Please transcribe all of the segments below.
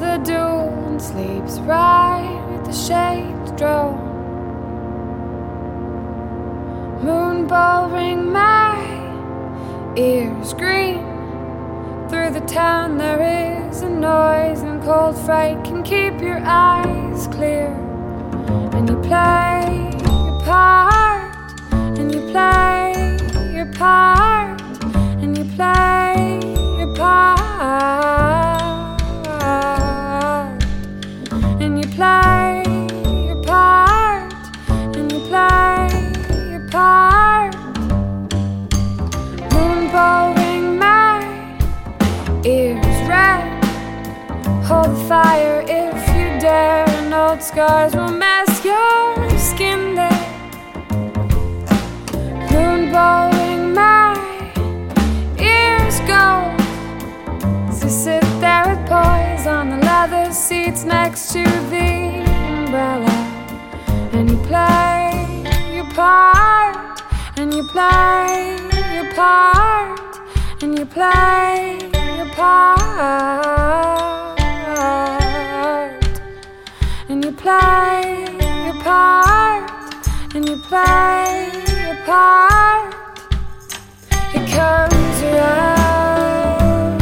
the dune, sleeps right with the shades drawn. Moon ball ring my ears green. Through the town there is a noise, and cold fright can keep your eyes clear. And you play your part, and you play your part, and you play your part, and you play your part, and you play your part. Moonbow ring my ears red. Hold the fire if you dare, and old scars will mask your skin there. Moonbowing my ears gold, as you sit there with poise on the leather seats next to the umbrella. And you play your part, and you play your part, and you play your part, and you play your part, and you play your part. It comes around.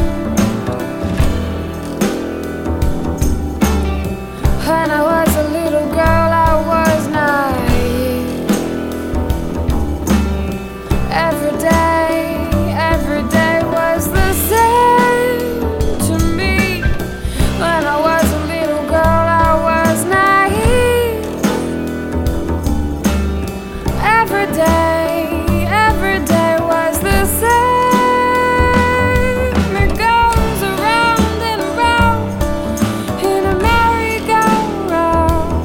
When I was a little girl, I was naive. Every day was the same to me. When I was a little girl, I was naive. Every day was the same. It goes around and around in a merry-go-round,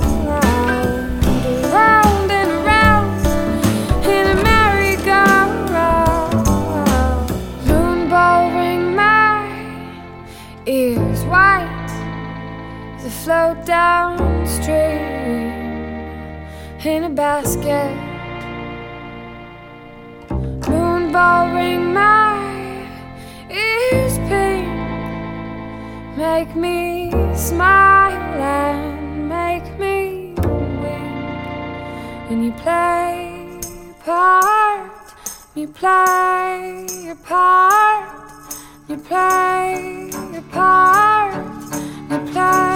around and around in a merry-go-round. Moonbow ring my ears white as I float downstream in a basket. Moonbow ring my ears pink, make me smile and make me wink. And you play your part, you play your part, you play your part, you play